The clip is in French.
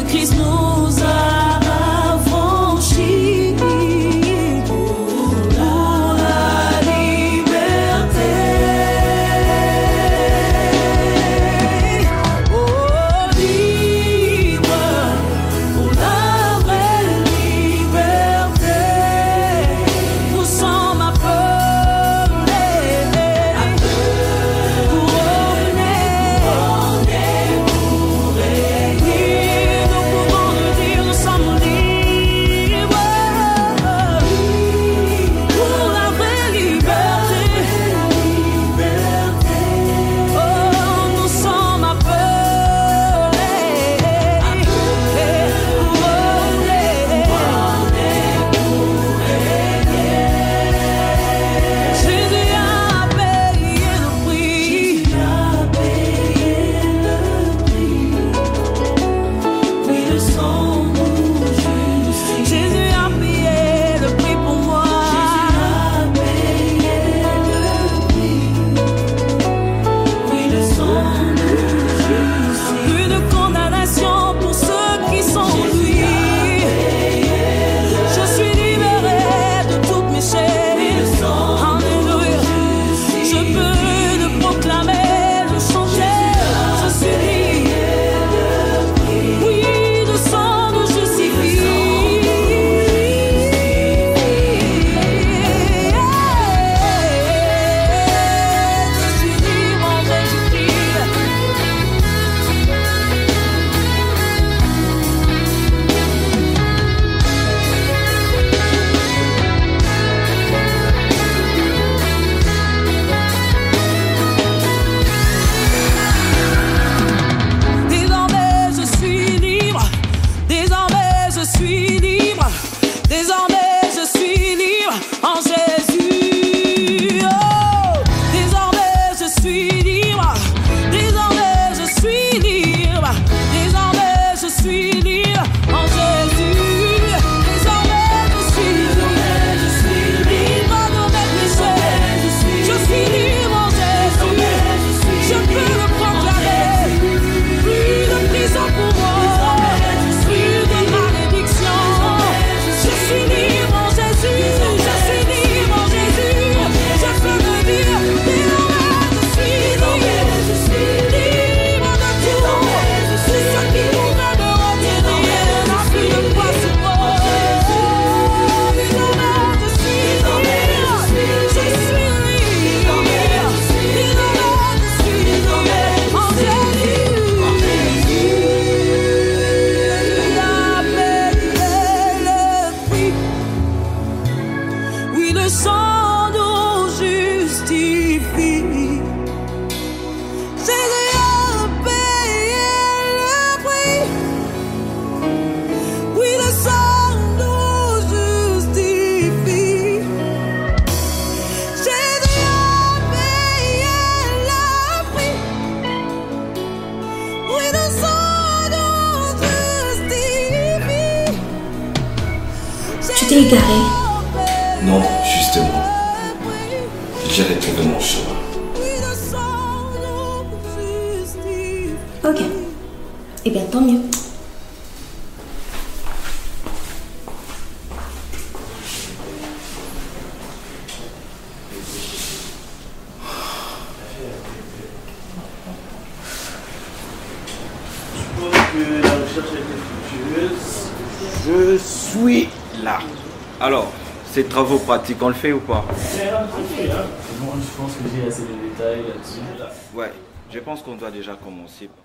Christ nous a affranchis pour la liberté. Oh, libre pour la vraie liberté. Nous sommes appelés pour régner, pour régner. Nous pouvons le dire, nous sommes libres pour la vraie liberté. Oh, nous sommes appelés pour régner. Jésus a payé le prix. Jésus a payé le prix. Oui, le sang nous justifie. Jésus a payé le prix pour moi. Jésus a payé le prix. Oui, le sang nous justifie. Plus de condamnation pour ceux qui sont en lui. Je suis libéré de toutes mes chaînes. Alléluia. Je peux le proclamer, le chanter. Je suis libre. Oui, le sang nous justifie. Je suis libre en Jésus-Christ. Désormais je suis libre. Désormais je suis libre. Désormais je suis libre en Jésus. Oh, désormais je suis libre. Désormais je suis libre. Désormais je suis libre en Jésus. Désormais je suis libre de mes péchés. Je suis libre en Jésus. Je peux le proclamer. Plus de prison pour moi. Plus de malédiction. Je suis libre en Jésus. Je suis libre en Jésus. Je peux le dire. Désormais je suis libre de tout. Tout ce qui pourrait me retenir n'a plus de poids sur moi. Désormais je suis libre. Je suis libre. Désormais je suis libre en Jésus. Il a payé le prix. Oui, le sang nous justifie. Jésus a payé le prix. Oui, le sang nous justifie. Jésus a payé le prix. Oui, le sang nous justifie. Tu t'es égaré. Non, justement. J'ai retrouvé mon chemin. Ok. Eh bien, tant mieux. Que la recherche a été fructueuse. Je suis là. Alors, ces travaux pratiques, on le fait ou pas? Moi, je pense que j'ai assez de détails là-dessus. Ouais, je pense qu'on doit déjà commencer.